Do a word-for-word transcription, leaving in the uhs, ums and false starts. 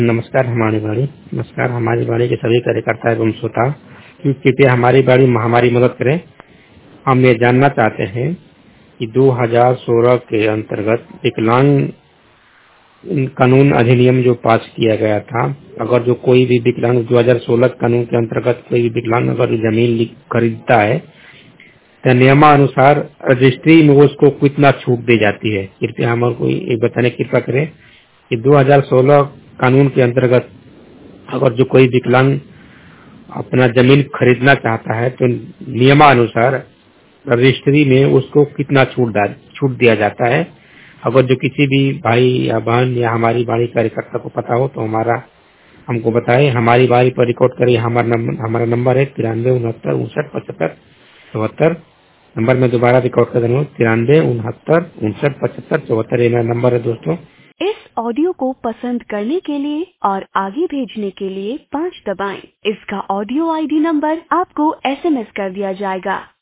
नमस्कार हमारी बाड़ी नमस्कार हमारी बाड़ी के सभी कार्यकर्ता एवं श्रोता कि कृपया हमारी बाड़ी में हमारी मदद करें। हम ये जानना चाहते हैं कि दो हज़ार सोलह के अंतर्गत विकलांग कानून अधिनियम जो पास किया गया था, अगर जो कोई भी विकलांग दो हज़ार सोलह कानून के अंतर्गत कोई भी विकलांग अगर जमीन खरीदता है तो नियमानुसार रजिस्ट्री में उसको कितना छूट दी जाती है। कृपया हमारे को ये बताने की कृपा करें कि दो हज़ार सोलह कानून के अंतर्गत अगर जो कोई विकलांग अपना जमीन खरीदना चाहता है तो नियमानुसार रजिस्ट्री में उसको कितना छूट छूट दिया जाता है। अगर जो किसी भी भाई या बहन या हमारी बाड़ी कार्यकर्ता को पता हो तो हमारा हमको बताए, हमारी बाड़ी पर रिकॉर्ड करिए। हमारा नंबर हमारा नंबर है तिरानवे उनहत्तर उनसठ पचहत्तर चौहत्तर। नंबर में दोबारा रिकॉर्ड कर रहा हूँ, तिरानवे उनहत्तर उनसठ पचहत्तर चौहत्तर। ये मेरा नंबर है दोस्तों। इस ऑडियो को पसंद करने के लिए और आगे भेजने के लिए पाँच दबाएं। इसका ऑडियो आईडी नंबर आपको एसएमएस कर दिया जाएगा।